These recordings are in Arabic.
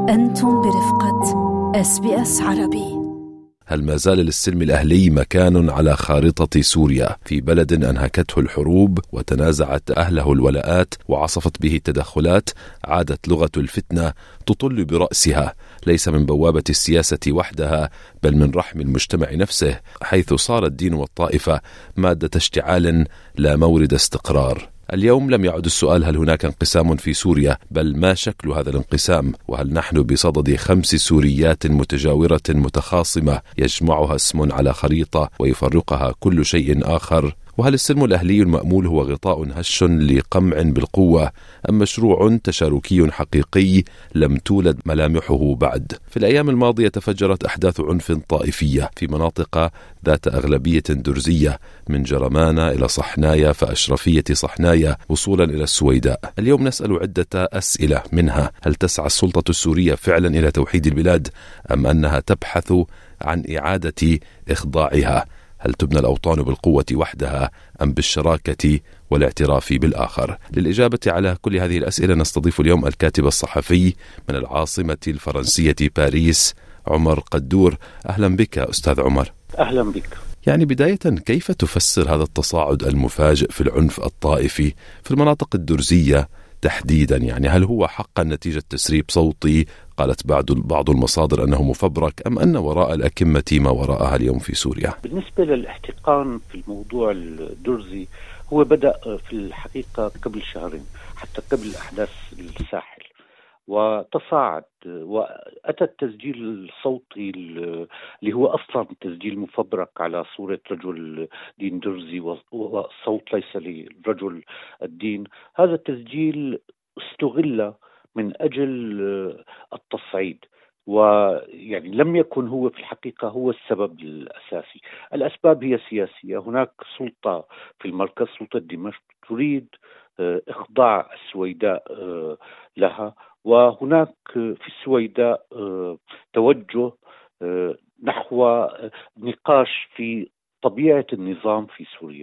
أنتم برفقة SBS عربي. هل ما زال للسلم الأهلي مكان على خارطة سوريا في بلد أنهكته الحروب وتنازعت أهله الولاءات وعصفت به التدخلات؟ عادت لغة الفتنة تطل برأسها ليس من بوابة السياسة وحدها بل من رحم المجتمع نفسه، حيث صار الدين والطائفة مادة اشتعال لا مورد استقرار. اليوم لم يعد السؤال هل هناك انقسام في سوريا، بل ما شكل هذا الانقسام، وهل نحن بصدد 5 سوريات متجاورة متخاصمة يجمعها اسم على خريطة ويفرقها كل شيء آخر؟ وهل السلم الأهلي المأمول هو غطاء هش لقمع بالقوة أم مشروع تشاركي حقيقي لم تولد ملامحه بعد؟ في الأيام الماضية تفجرت أحداث عنف طائفية في مناطق ذات أغلبية درزية، من جرمانة إلى صحنايا فأشرفية صحنايا وصولا إلى السويداء. اليوم نسأل عدة أسئلة، منها هل تسعى السلطة السورية فعلا إلى توحيد البلاد أم أنها تبحث عن إعادة إخضاعها؟ هل تبنى الأوطان بالقوة وحدها أم بالشراكة والاعتراف بالآخر؟ للإجابة على كل هذه الأسئلة نستضيف اليوم الكاتب الصحفي من العاصمة الفرنسية باريس، عمر قدور. أهلا بك أستاذ عمر. أهلا بك. يعني بداية، كيف تفسر هذا التصاعد المفاجئ في العنف الطائفي في المناطق الدرزية تحديدا؟ يعني هل هو حقا نتيجة تسريب صوتي قالت بعض المصادر أنه مفبرك، أم أن وراء الأكمة ما وراءها اليوم في سوريا؟ بالنسبة للاحتقان في الموضوع الدرزي، هو بدأ في الحقيقة قبل شهرين، حتى قبل أحداث الساحل، وتصاعد وأتى التسجيل الصوتي اللي هو أصلا تسجيل مفبرك على صورة رجل دين درزي والصوت ليس لرجل الدين. هذا التسجيل استغل من أجل التصعيد، ويعني لم يكن هو في الحقيقة هو السبب الأساسي. الأسباب هي سياسية. هناك سلطة في المركز، سلطة دمشق، تريد إخضاع السويداء لها، وهناك في السويداء توجه نحو نقاش في طبيعة النظام في سوريا.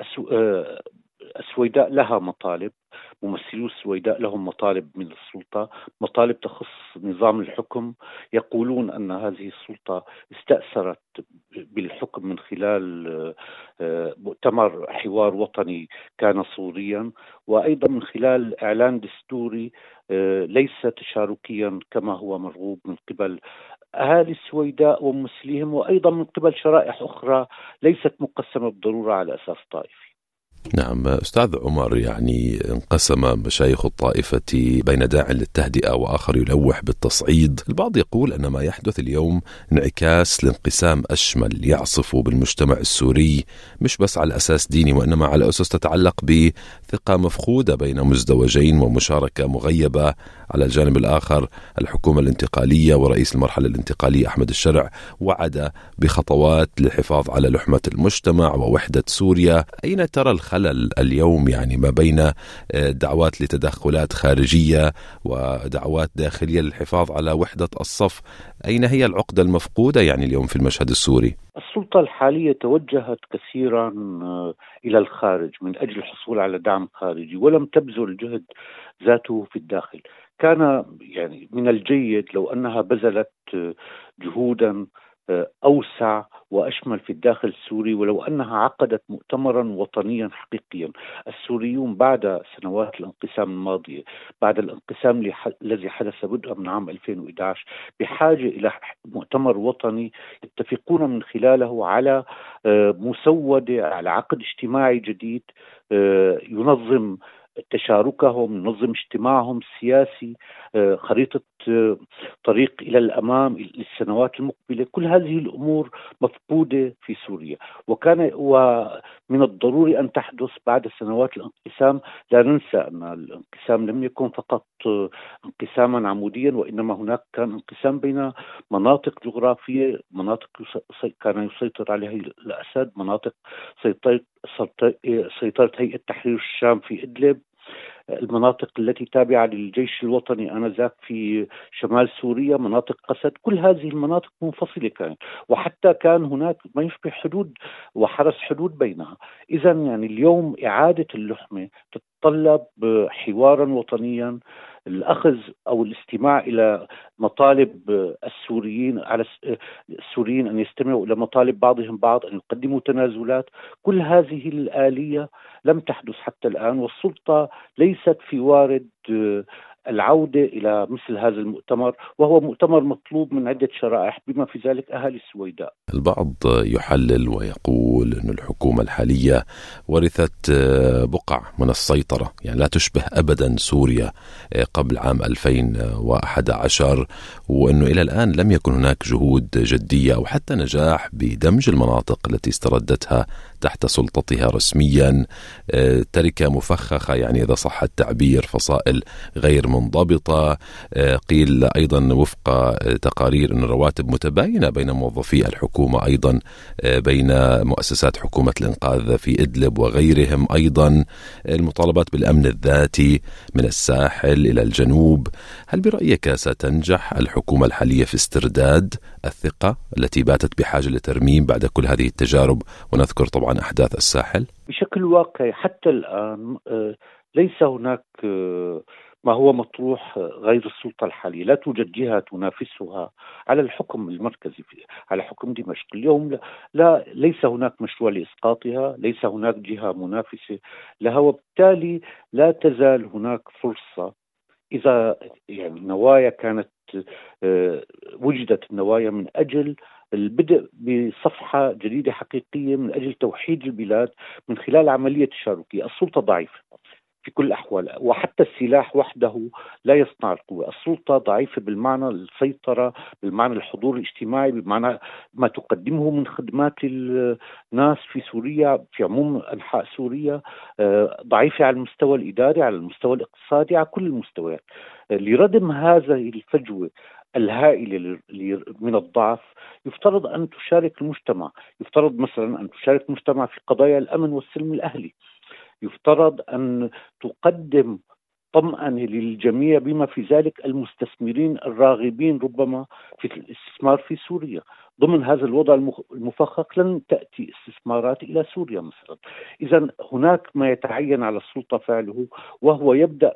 السويداء لها مطالب، ممثلو السويداء لهم مطالب من السلطة، مطالب تخص نظام الحكم. يقولون أن هذه السلطة استأثرت بالحكم من خلال مؤتمر حوار وطني كان صوريا، وأيضا من خلال إعلان دستوري ليس تشاركيا كما هو مرغوب من قبل أهالي السويداء وممثليهم، وأيضا من قبل شرائح أخرى ليست مقسمة بالضرورة على أساس طائفي. نعم أستاذ عمر، يعني انقسم مشايخ الطائفة بين داع للتهدئة وآخر يلوح بالتصعيد. البعض يقول أن ما يحدث اليوم انعكاس لانقسام أشمل يعصف بالمجتمع السوري، مش بس على أساس ديني وإنما على أساس تتعلق بثقة مفقودة بين مزدوجين ومشاركة مغيبة. على الجانب الآخر الحكومة الانتقالية ورئيس المرحلة الانتقالية أحمد الشرع وعد بخطوات للحفاظ على لحمة المجتمع ووحدة سوريا. أين ترى الخلل اليوم، يعني ما بين دعوات لتدخلات خارجية ودعوات داخلية للحفاظ على وحدة الصف؟ أين هي العقدة المفقودة يعني اليوم في المشهد السوري؟ السلطة الحالية توجهت كثيرا إلى الخارج من أجل الحصول على دعم خارجي، ولم تبذل جهد ذاته في الداخل. كان يعني من الجيد لو أنها بذلت جهودا أوسع وأشمل في الداخل السوري، ولو أنها عقدت مؤتمرا وطنيا حقيقيا. السوريون بعد سنوات الانقسام الماضية، بعد الانقسام الذي حدث بدءا من عام 2011، بحاجة إلى مؤتمر وطني يتفقون من خلاله على مسودة، على عقد اجتماعي جديد ينظم تشاركهم، نظم اجتماعهم السياسي، خريطة طريق إلى الأمام للسنوات المقبلة. كل هذه الأمور مفقودة في سوريا، ومن الضروري أن تحدث بعد سنوات الانقسام. لا ننسى أن الانقسام لم يكن فقط انقساما عموديا، وإنما هناك كان انقسام بين مناطق جغرافية، مناطق كان يسيطر عليها الأسد، مناطق سيطرة هيئة تحرير الشام في إدلب، المناطق التي تابعة للجيش الوطني آنذاك في شمال سوريا، مناطق قسد. كل هذه المناطق منفصلة كانت، وحتى كان هناك ما يشبه حدود وحرس حدود بينها. إذا يعني اليوم إعادة اللحمة تتطلب حوارا وطنيا، الأخذ أو الاستماع إلى مطالب السوريين على السوريين أن يستمعوا إلى مطالب بعضهم بعض، أن يقدموا تنازلات. كل هذه الآلية لم تحدث حتى الآن، والسلطة ليست في وارد العودة إلى مثل هذا المؤتمر، وهو مؤتمر مطلوب من عدة شرائح بما في ذلك أهالي السويداء. البعض يحلل ويقول أن الحكومة الحالية ورثت بقع من السيطرة، يعني لا تشبه أبدا سوريا قبل عام 2011، وأنه إلى الآن لم يكن هناك جهود جدية أو حتى نجاح بدمج المناطق التي استردتها تحت سلطتها رسميا. تركة مفخخة، يعني إذا صح التعبير، فصائل غير منضبطة. قيل أيضا وفق تقارير أن الرواتب متباينة بين موظفي الحكومة، أيضا بين مؤسسات حكومة الإنقاذ في إدلب وغيرهم. أيضا المطالبات بالأمن الذاتي من الساحل إلى الجنوب. هل برأيك ستنجح الحكومة الحالية في استرداد الثقة التي باتت بحاجة لترميم بعد كل هذه التجارب، ونذكر طبعا أحداث الساحل؟ بشكل واقعي حتى الآن ليس هناك ما هو مطروح غير السلطة الحالية. لا توجد جهة تنافسها على الحكم المركزي على حكم دمشق اليوم. ليس هناك مشروع لإسقاطها، ليس هناك جهة منافسة لها، وبالتالي لا تزال هناك فرصة إذا يعني نوايا كانت وجدت النوايا من أجل البدء بصفحة جديدة حقيقية من أجل توحيد البلاد من خلال عملية تشاركية. السلطة ضعيفة في كل الأحوال، وحتى السلاح وحده لا يصنع القوة. السلطة ضعيفة بالمعنى السيطرة، بالمعنى الحضور الاجتماعي، بمعنى ما تقدمه من خدمات الناس في سوريا في عموم أنحاء سوريا. ضعيفة على المستوى الإداري، على المستوى الاقتصادي، على كل المستويات. لردم هذه الفجوة الهائلة من الضعف يفترض أن تشارك المجتمع. يفترض مثلا أن تشارك المجتمع في قضايا الأمن والسلم الأهلي. يفترض أن تقدم طمأنة للجميع بما في ذلك المستثمرين الراغبين ربما في الاستثمار في سوريا. ضمن هذا الوضع المفخخ لن تأتي استثمارات إلى سوريا مثلا. إذن هناك ما يتعين على السلطة فعله، وهو يبدأ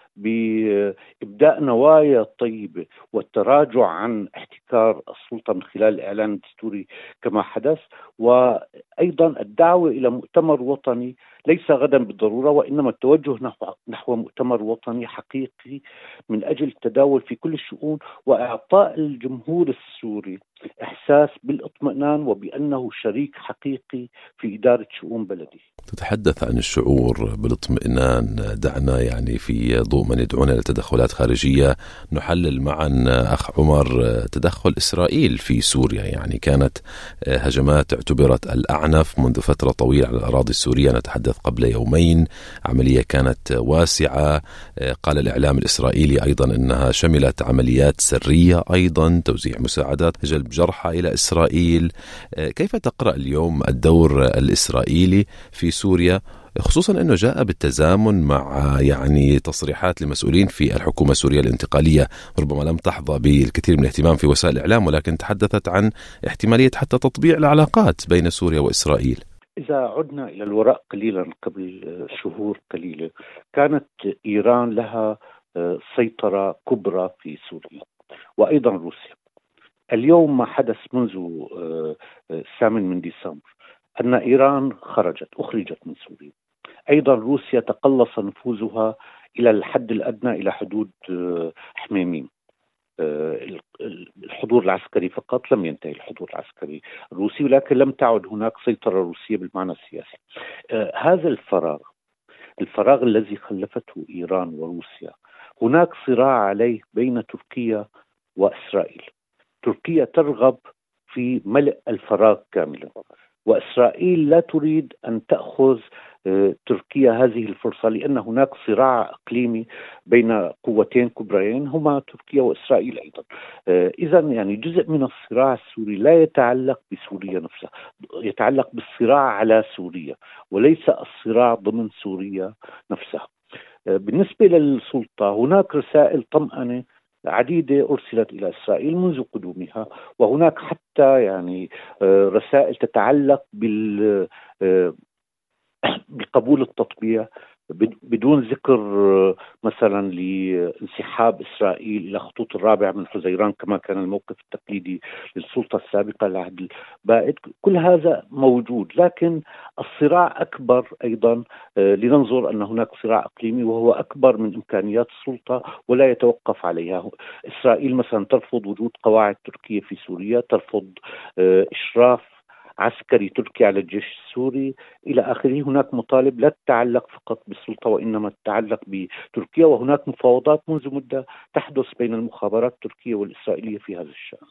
بإبداء نوايا طيبة والتراجع عن احتكار السلطة من خلال الإعلان الدستوري كما حدث، وأيضا الدعوة إلى مؤتمر وطني ليس غدا بالضرورة، وإنما التوجه نحو مؤتمر وطني حقيقي من أجل التداول في كل الشؤون، وإعطاء الجمهور السوري إحساس بالاطمئنان وبأنه شريك حقيقي في إدارة شؤون بلده. تتحدث عن الشعور بالاطمئنان. دعنا يعني في ضوء من يدعونا لتدخلات خارجية نحلل معا أخ عمر تدخل إسرائيل في سوريا. يعني كانت هجمات اعتبرت الأعنف منذ فترة طويلة على الأراضي السورية، نتحدث قبل يومين. عملية كانت واسعة، قال الإعلام الإسرائيلي أيضا أنها شملت عمليات سرية، أيضا توزيع مساعدات، جلب جرحى إلى إسرائيل. كيف تقرأ اليوم الدور الإسرائيلي في سوريا، خصوصا أنه جاء بالتزامن مع يعني تصريحات لمسؤولين في الحكومة السورية الانتقالية ربما لم تحظى بالكثير من الاهتمام في وسائل الإعلام، ولكن تحدثت عن احتمالية حتى تطبيع العلاقات بين سوريا وإسرائيل؟ إذا عدنا إلى الوراء قليلا، قبل شهور قليلة كانت إيران لها سيطرة كبرى في سوريا، وأيضا روسيا. اليوم ما حدث منذ 8 من ديسمبر أن إيران أخرجت من سوريا. أيضا روسيا تقلص نفوذها إلى الحد الأدنى، إلى حدود حميميم. الحضور العسكري فقط، لم ينتهي الحضور العسكري الروسي، ولكن لم تعد هناك سيطرة روسية بالمعنى السياسي. هذا الفراغ الذي خلفته إيران وروسيا، هناك صراع عليه بين تركيا وإسرائيل. تركيا ترغب في ملء الفراغ كاملا، وإسرائيل لا تريد أن تأخذ تركيا هذه الفرصة، لأن هناك صراع إقليمي بين قوتين كبريين هما تركيا وإسرائيل أيضا. إذن يعني جزء من الصراع السوري لا يتعلق بسوريا نفسها، يتعلق بالصراع على سوريا وليس الصراع ضمن سوريا نفسها. بالنسبة للسلطة هناك رسائل طمأنة عديدة أرسلت إلى إسرائيل منذ قدومها، وهناك حتى يعني رسائل تتعلق بقبول التطبيع بدون ذكر مثلا لانسحاب إسرائيل إلى خطوط الرابع من حزيران كما كان الموقف التقليدي للسلطة السابقة العهد البائد. كل هذا موجود، لكن الصراع أكبر أيضا. لننظر أن هناك صراع إقليمي وهو أكبر من إمكانيات السلطة ولا يتوقف عليها. إسرائيل مثلا ترفض وجود قواعد تركية في سوريا، ترفض إشراف عسكري تركي على الجيش السوري إلى آخره. هناك مطالب لا تتعلق فقط بالسلطة وإنما تتعلق بتركيا، وهناك مفاوضات منذ مدة تحدث بين المخابرات التركية والإسرائيلية في هذا الشأن.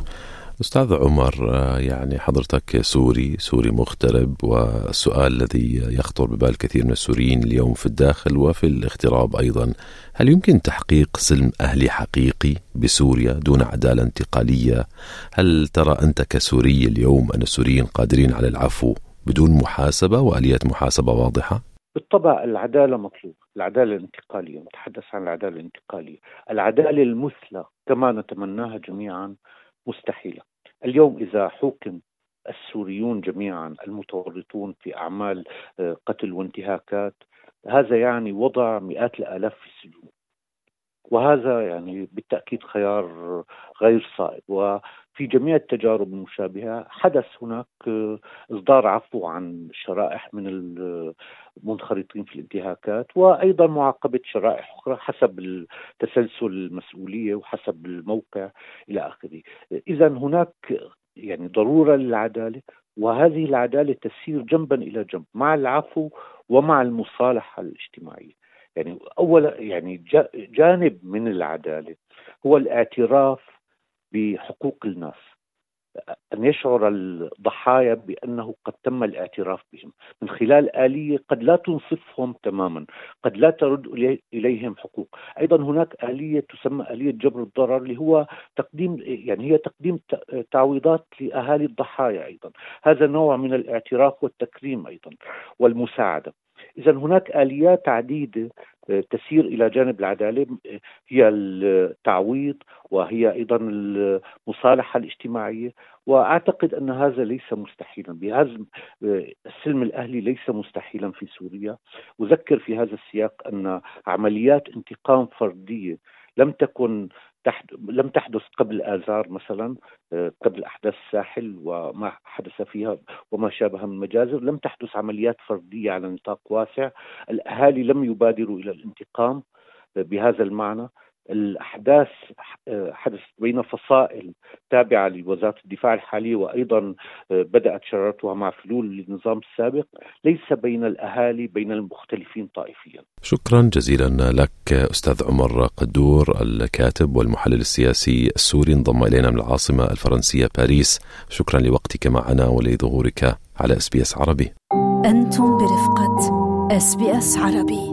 أستاذ عمر، يعني حضرتك سوري مغترب، والسؤال الذي يخطر ببال كثير من السوريين اليوم في الداخل وفي الاغتراب أيضا: هل يمكن تحقيق سلم أهلي حقيقي بسوريا دون عدالة انتقالية؟ هل ترى أنت كسوري اليوم أن السوريين قادرين على العفو بدون محاسبة وآليات محاسبة واضحة؟ بالطبع العدالة مطلوبة، العدالة الانتقالية، نتحدث عن العدالة الانتقالية. العدالة المثلى كما نتمناها جميعا مستحيلة. اليوم إذا حكم السوريون جميعا المتورطون في أعمال قتل وانتهاكات، هذا يعني وضع مئات الآلاف في السجون، وهذا يعني بالتأكيد خيار غير صائب. وفي جميع التجارب المشابهة حدث هناك إصدار عفو عن شرائح من المنخرطين في الانتهاكات، وأيضا معاقبة شرائح أخرى حسب تسلسل المسؤولية وحسب الموقع إلى آخره. إذا هناك يعني ضرورة للعدالة، وهذه العدالة تسير جنبا إلى جنب مع العفو ومع المصالحة الاجتماعية. يعني أولا يعني جانب من العدالة هو الاعتراف بحقوق الناس، أن يشعر الضحايا بأنه قد تم الاعتراف بهم من خلال آلية قد لا تنصفهم تماما، قد لا ترد إليهم حقوق. أيضا هناك آلية تسمى آلية جبر الضرر، اللي هو هي تقديم تعويضات لأهالي الضحايا. أيضا هذا نوع من الاعتراف والتكريم أيضا والمساعدة. إذا هناك آليات عديدة تسير إلى جانب العدالة، هي التعويض وهي أيضا المصالحة الاجتماعية. وأعتقد أن هذا ليس مستحيلا، بهذا السلم الأهلي ليس مستحيلا في سوريا. أذكر في هذا السياق أن عمليات انتقام فردية لم تحدث قبل آذار مثلا، قبل أحداث الساحل وما حدث فيها وما شابه من مجازر، لم تحدث عمليات فردية على نطاق واسع. الأهالي لم يبادروا إلى الانتقام بهذا المعنى. الأحداث حدثت بين فصائل تابعة لوزارة الدفاع الحالية، وأيضا بدأت شرارتها مع فلول النظام السابق، ليس بين الأهالي، بين المختلفين طائفيا. شكرا جزيلا لك أستاذ عمر قدور، الكاتب والمحلل السياسي السوري، انضم إلينا من العاصمة الفرنسية باريس. شكرا لوقتك معنا ولظهورك على SBS عربي. أنتم برفقة SBS عربي.